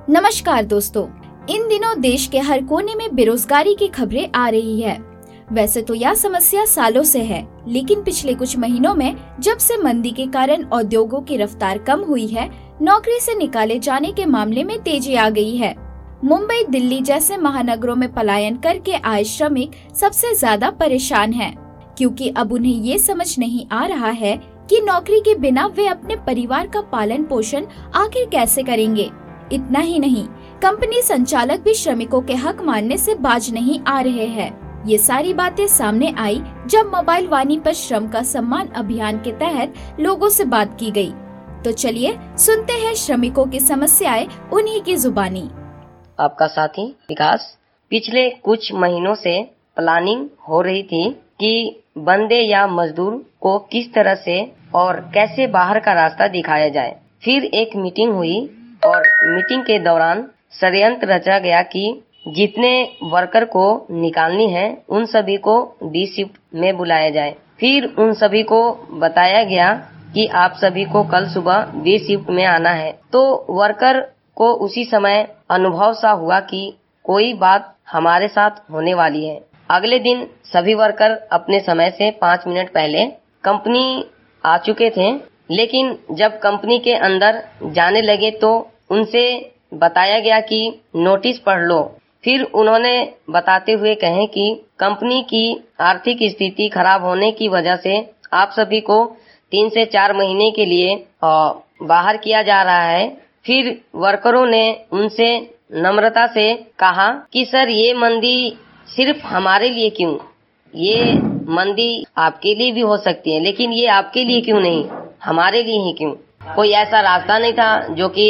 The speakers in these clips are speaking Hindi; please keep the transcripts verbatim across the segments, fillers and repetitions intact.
नमस्कार दोस्तों, इन दिनों देश के हर कोने में बेरोजगारी की खबरें आ रही है। वैसे तो यह समस्या सालों से है, लेकिन पिछले कुछ महीनों में जब से मंदी के कारण उद्योगों की रफ्तार कम हुई है, नौकरी से निकाले जाने के मामले में तेजी आ गई है। मुंबई, दिल्ली जैसे महानगरों में पलायन करके आए श्रमिक सबसे ज्यादा परेशान हैं, क्योंकि अब उन्हें ये समझ नहीं आ रहा है कि नौकरी के बिना वे अपने परिवार का पालन पोषण आखिर कैसे करेंगे। इतना ही नहीं, कंपनी संचालक भी श्रमिकों के हक मानने से बाज नहीं आ रहे हैं। ये सारी बातें सामने आई जब मोबाइल वाणी पर श्रम का सम्मान अभियान के तहत लोगों से बात की गई। तो चलिए सुनते हैं श्रमिकों की समस्याएं उन्हीं की जुबानी। आपका साथी विकास। पिछले कुछ महीनों से प्लानिंग हो रही थी कि बंदे या मजदूर को किस तरह से और कैसे बाहर का रास्ता दिखाया जाए। फिर एक मीटिंग हुई और मीटिंग के दौरान षड्यंत्र रचा गया कि जितने वर्कर को निकालनी है उन सभी को डी शिफ्ट में बुलाया जाए। फिर उन सभी को बताया गया कि आप सभी को कल सुबह बी शिफ्ट में आना है। तो वर्कर को उसी समय अनुभव सा हुआ कि कोई बात हमारे साथ होने वाली है। अगले दिन सभी वर्कर अपने समय से पाँच मिनट पहले कंपनी आ चुके थे, लेकिन जब कंपनी के अंदर जाने लगे तो उनसे बताया गया कि नोटिस पढ़ लो। फिर उन्होंने बताते हुए कहे कि कंपनी की आर्थिक स्थिति खराब होने की वजह से आप सभी को तीन से चार महीने के लिए बाहर किया जा रहा है। फिर वर्करों ने उनसे नम्रता से कहा कि सर, ये मंदी सिर्फ हमारे लिए क्यों, ये मंदी आपके लिए भी हो सकती है, लेकिन ये आपके लिए क्यों नहीं, हमारे लिए ही क्यों। कोई ऐसा रास्ता नहीं था जो कि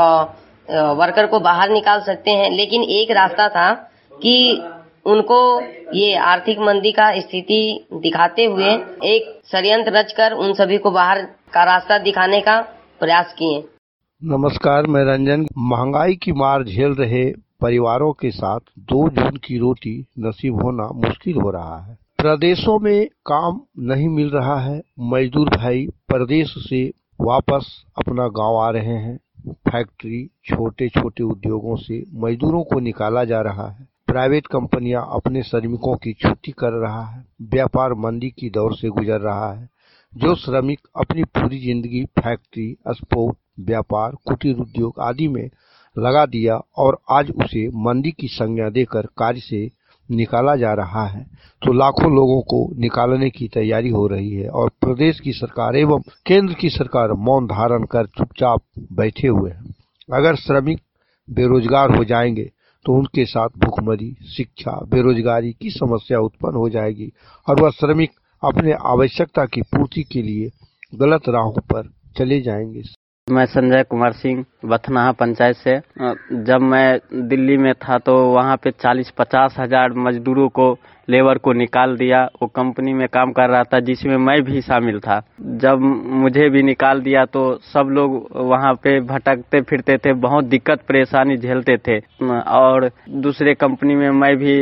वर्कर को बाहर निकाल सकते हैं, लेकिन एक रास्ता था कि उनको ये आर्थिक मंदी का स्थिति दिखाते हुए एक षड्यंत्र रचकर उन सभी को बाहर का रास्ता दिखाने का प्रयास किए। नमस्कार, मैं रंजन। महंगाई की मार झेल रहे परिवारों के साथ दो जून की रोटी नसीब होना मुश्किल हो रहा है। प्रदेशों में काम नहीं मिल रहा है। मजदूर भाई प्रदेश से वापस अपना गांव आ रहे हैं। फैक्ट्री, छोटे छोटे उद्योगों से मजदूरों को निकाला जा रहा है। प्राइवेट कंपनियां अपने श्रमिकों की छुट्टी कर रहा है। व्यापार मंदी की दौर से गुजर रहा है। जो श्रमिक अपनी पूरी जिंदगी फैक्ट्री, स्पोर्ट, व्यापार, कुटीर उद्योग आदि में लगा दिया और आज उसे मंदी की संज्ञा देकर कार्य से निकाला जा रहा है, तो लाखों लोगों को निकालने की तैयारी हो रही है और प्रदेश की सरकार एवं केंद्र की सरकार मौन धारण कर चुपचाप बैठे हुए हैं। अगर श्रमिक बेरोजगार हो जाएंगे तो उनके साथ भूखमरी, शिक्षा, बेरोजगारी की समस्या उत्पन्न हो जाएगी और वह श्रमिक अपने आवश्यकता की पूर्ति के लिए गलत राहों पर चले जाएंगे। मैं संजय कुमार सिंह, बथनाहा पंचायत से। जब मैं दिल्ली में था तो वहाँ पे चालीस पचास हजार मजदूरों को, लेबर को निकाल दिया। वो कंपनी में काम कर रहा था जिसमें मैं भी शामिल था। जब मुझे भी निकाल दिया तो सब लोग वहाँ पे भटकते फिरते थे, बहुत दिक्कत परेशानी झेलते थे और दूसरे कंपनी में मैं भी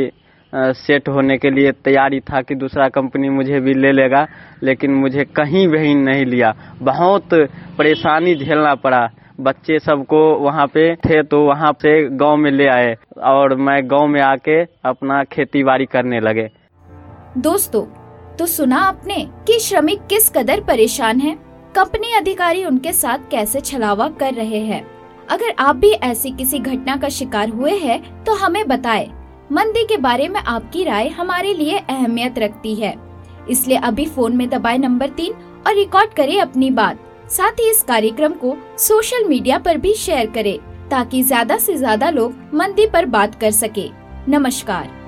सेट होने के लिए तैयारी था कि दूसरा कंपनी मुझे भी ले लेगा, लेकिन मुझे कहीं भी नहीं लिया। बहुत परेशानी झेलना पड़ा। बच्चे सबको वहाँ पे थे तो वहाँ से गांव में ले आए और मैं गांव में आके अपना खेती बाड़ी करने लगे। दोस्तों, तो सुना आपने कि श्रमिक किस कदर परेशान हैं, कंपनी अधिकारी उनके साथ कैसे छलावा कर रहे हैं। अगर आप भी ऐसी किसी घटना का शिकार हुए हैं तो हमें बताएं। मंदी के बारे में आपकी राय हमारे लिए अहमियत रखती है, इसलिए अभी फोन में दबाएं नंबर तीन और रिकॉर्ड करें अपनी बात। साथ ही इस कार्यक्रम को सोशल मीडिया पर भी शेयर करें ताकि ज्यादा से ज्यादा लोग मंदी पर बात कर सके। नमस्कार।